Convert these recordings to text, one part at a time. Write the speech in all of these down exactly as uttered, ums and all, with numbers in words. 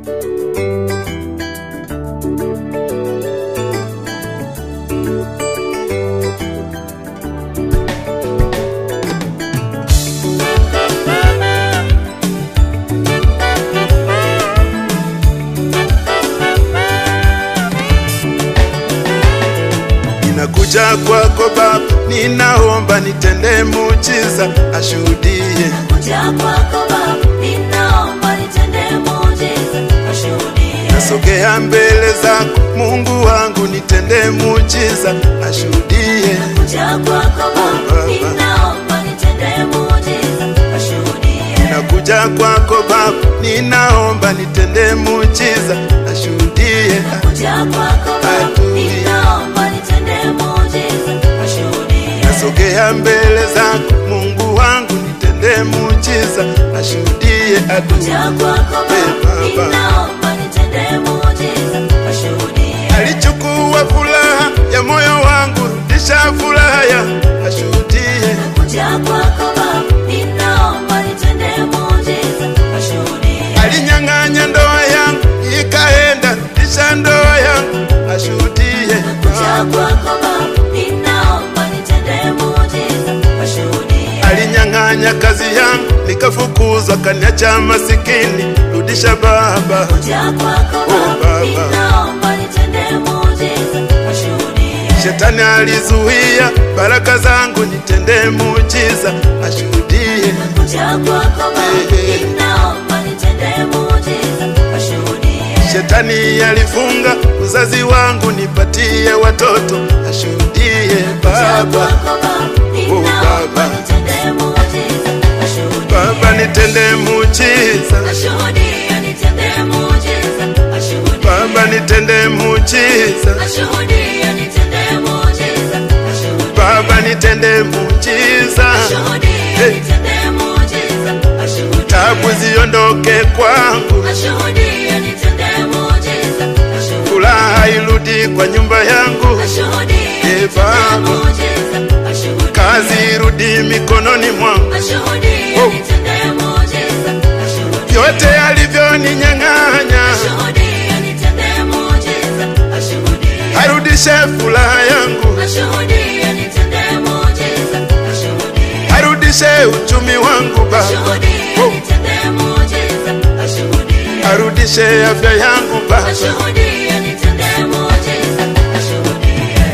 Nakuja kwako Baba, ninaomba nitende muujiza, ashuhudie. Nakuja kwako Baba, ninaomba nitende muujiza, ashuhudie. Nasogea mbele zako Mungu wangu, nitende muujiza, ashuhudie. Nakuja kwako Baba, ninaomba nitende muujiza, ashuhudie. Nakuja kwako Baba, ninaomba nitende muujiza, ashuhudie. Nakuja kwako Baba, ninaomba nitende muujiza, ashuhudie. Nasogea mbele zako Mungu wangu, nitende muujiza, ashuhudie. Nakuja kwako Baba, ninaomba nitende muujiza, ashuhudie. Alichukua furaha ya moyo wangu, rudisha furaha ya, ashuhudie. Nakuja kwako Baba, ninaomba nitende muujiza, ashuhudie. Alinyang'anya ndoa yangu ikaenda, rudisha ndoa yangu, ashuhudie. Nakuja kwako Baba, ninaomba nitende muujiza, ashuhudie. Alinyang'anya kazi yangu nikafukuzwa, kaniacha masikini, rudisha Baba. Nakuja kwako Baba, ninaomba nitende muujiza, ashuhudie. Shetani alizuia baraka zangu, nitende muujiza, ashuhudie. Nakuja kwako Baba, ninaomba nitende muujiza, ashuhudie. Shetani alifunga uzazi wangu, nipatie watoto, ashuhudie Baba. Baba, nitende muujiza, ashuhudie. Baba, nitende muujiza, ashuhudie. Nitende muujiza, ashuhudie. Baba, nitende muujiza, ashuhudie. Nitende muujiza, ashuhudie. Baba, nitende muujiza, ashuhudie. Nitende muujiza, ashuhudie. tabu ziondoke kwangu, ashuhudie. Nitende muujiza, ashuhudie. furaha irudi kwa nyumba yangu, ashuhudie. Baba. Muujiza, ashuhudie. kazi irudi mikononi mwangu, ashuhudie. Oh. Nitende muujiza, ashuhudie. vyote alivyoninyang'anya, ashuhudie. Nitende muujiza, ashuhudie. arudishe furaha yangu, ashuhudie. Nitende muujiza, ashuhudie. arudishe uchumi wangu Baba, ashuhudie. Oh. Nitende muujiza, ashuhudie. arudishe afya yangu Baba. ashuhudie. Nitende muujiza, ashuhudie.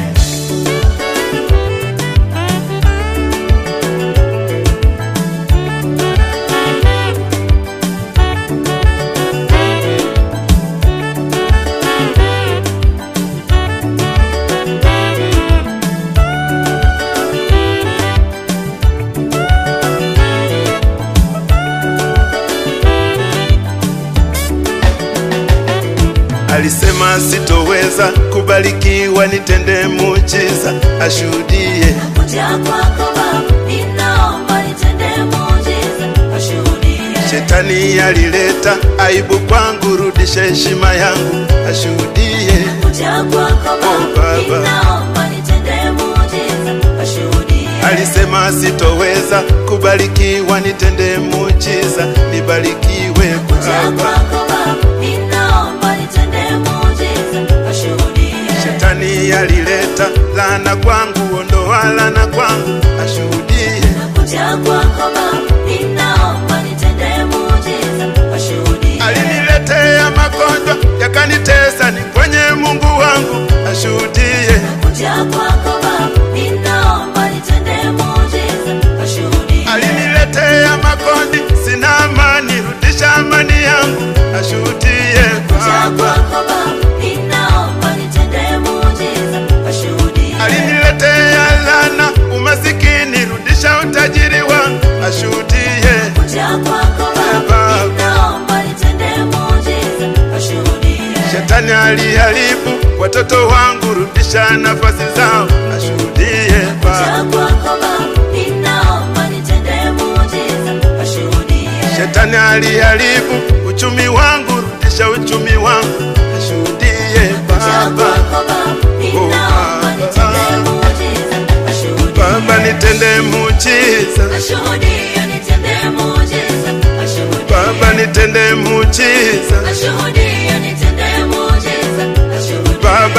Alisema sitoweza kubarikiwa, nitende muujiza, ashuhudie. Nakuja kwako Baba, ninaomba nitende muujiza, ashuhudie. Shetani alileta aibu kwangu, rudisha heshima yangu, ashuhudie. Nakuja kwako Baba, Baba. ninaomba nitende muujiza, ashuhudie. Alisema sitoweza kubarikiwa, nitende muujiza, nibarikiwe Nakuja Baba. kwako Baba, ninaomba nitende muujiza, ashuhudie. Shetani alileta laana kwangu, ondoa laana kwangu, ashuhudie. Nakuja kwako Baba, ninaomba nitende muujiza, ashuhudie. Aliniletea magonjwa yakanitesa, ni kwenye Mungu wangu, ashuhudie. Nakuja kwako Baba, ninaomba nitende muujiza, ashuhudie. Aliniletea magonjwa, sina amani, rudisha amani yangu, ashuhudie Nakuja Baba. kwako Baba, ninaomba nitende muujiza, ashuhudie. Aliniletea laana, umasikini, rudisha utajiri wangu, ashuhudie. Nakuja kwako Baba, ninaomba nitende muujiza, ashuhudie. Shetani aliharibu watoto wangu, rudisha nafasi zao, ashuhudie Baba. Nakuja kwako Baba, ninaomba nitende muujiza, ashuhudie. Shetani aliharibu uchumi wangu, rudisha uchumi wangu, ashuhudie Nakuja Baba. kwako Baba, ninaomba nitende muujiza, ashuhudie. Baba, nitende muujiza, ashuhudie. Nitende muujiza, ashuhudie. Baba, nitende muujiza, ashuhudie.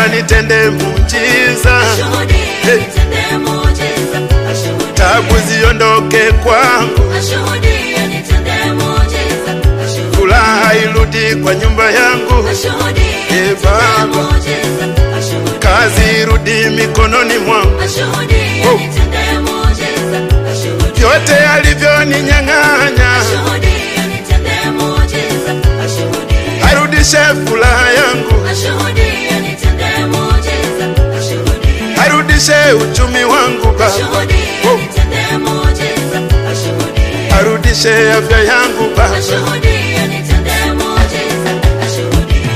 Baba nitende muujiza, Ashuhudie nitende muujiza, ashuhudie. tabu ziondoke kwangu, Ashuhudie nitende muujiza, ashuhudie. furaha irudi kwa nyumba yangu, Ashuhudie e nitende Baba, muujiza, ashuhudie. kazi irudi mikononi mwangu, Ashuhudie Oh. nitende muujiza, ashuhudie. vyote alivyoninyang'anya Ashuhudie nitende muujiza, ashuhudie. arudishe furaha yangu, Ashuhudie nitende muujiza, ashuhudie. arudishe uchumi wangu Baba, Ashuhudie Oh. nitende muujiza, ashuhudie. arudishe afya yangu Baba, Ashuhudie nitende muujiza, ashuhudie.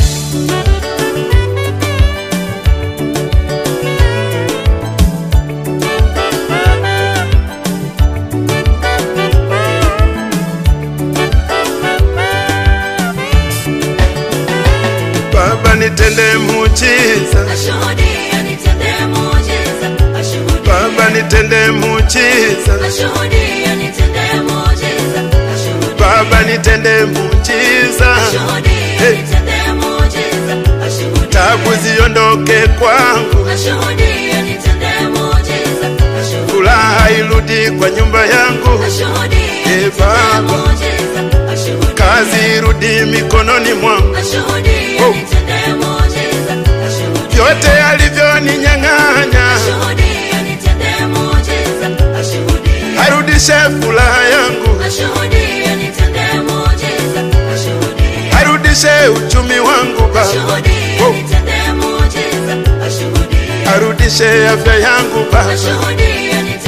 Baba nitende muujiza, Ashuhudie nitende muujiza, ashuhudie. Baba nitende muujiza, Ashuhudie nitende muujiza, ashuhudie. Baba nitende muujiza, Ashuhudie Hey. nitende muujiza, ashuhudie. tabu ziondoke kwangu, Ashuhudie nitende muujiza, ashuhudie. furaha irudi kwa nyumba yangu, Ashuhudie Eh, nitende Baba. muujiza, ashuhudie. kazi irudi mikononi mwangu, Ashuhudie Oh. nitende muujiza, ashuhudie. vyote alivyoninyang'anya Ashuhudie nitende muujiza, ashuhudie. arudishe furaha yangu, Ashuhudie nitende muujiza, ashuhudie. arudishe uchumi wangu Baba, Ashuhudie Oh. nitende muujiza, ashuhudie. arudishe afya yangu Baba, Ashuhudie nitende